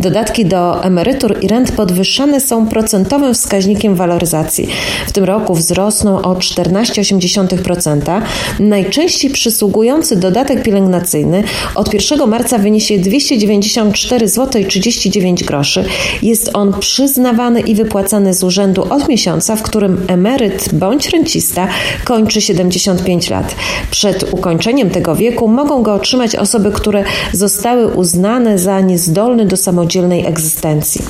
Dodatki do emerytur i rent podwyższane są procentowym wskaźnikiem waloryzacji. W tym roku wzrosną o 14,8%. Najczęściej przysługujący dodatek pielęgnacyjny od 1 marca wyniesie 294,39 zł. Jest on przyznawany i wypłacany z urzędu od miesiąca, w którym emeryt bądź rencista kończy 75 lat. Przed ukończeniem tego wieku mogą go otrzymać osoby, które zostały uznane za niezdolne do samodzielnej egzystencji.